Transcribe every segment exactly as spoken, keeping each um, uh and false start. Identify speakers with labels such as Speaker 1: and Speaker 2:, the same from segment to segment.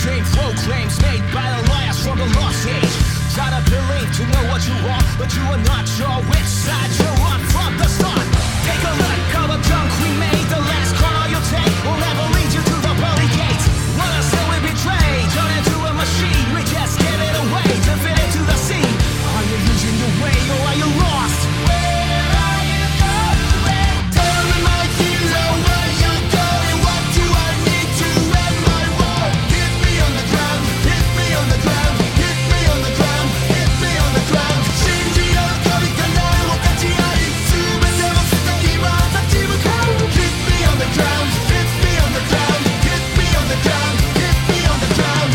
Speaker 1: mainstream proclaims made by the liars from the lost age. Try to believe to know what you want, but you are not sure which side you're on from the start. Take a look, all the junk we made. The last corner you take will never lead you to the pearly gates. Wanna say we betrayed, turn into a machine. We just give it away to fit into the scene. Are you losing your way or are you lost? Where are you going? Tell me, my hero, where you going? What do I need to end my war? Hit me on the ground, hit me on the ground, hit me on the ground, hit me on the ground. 信じよう神から分かち合い、全てを捨て今立ち向かう。Hit me on the ground, hit me on the ground, hit me on the ground, hit me on the ground.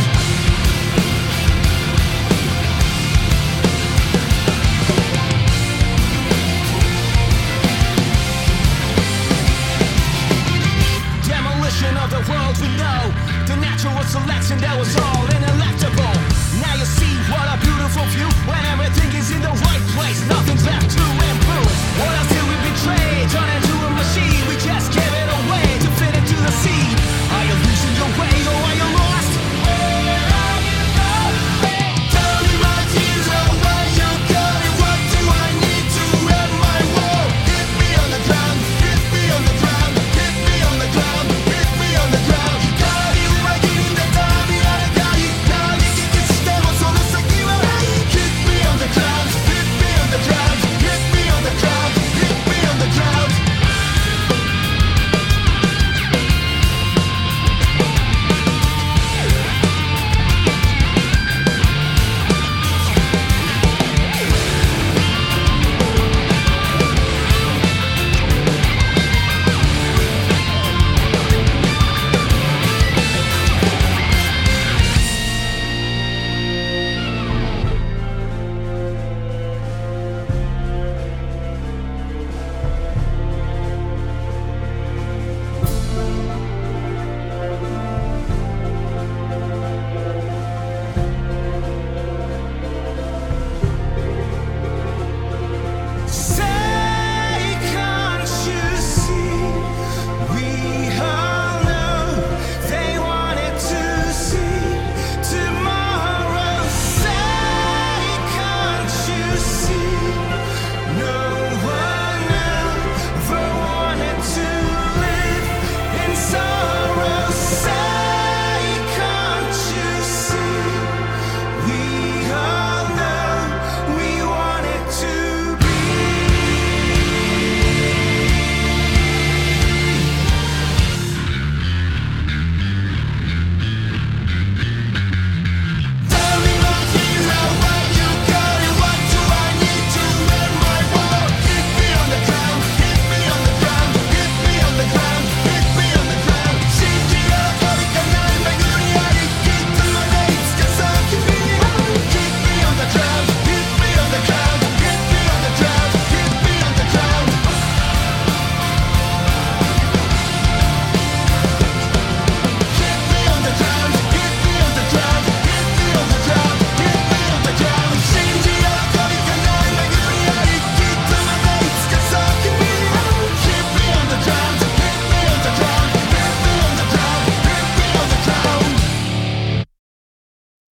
Speaker 1: Demolition of the world we know. The natural selection that was all inelectable. Now you see what a beautiful view. When everything is in the right place, nothing's left to improve. What else did we betray? Turning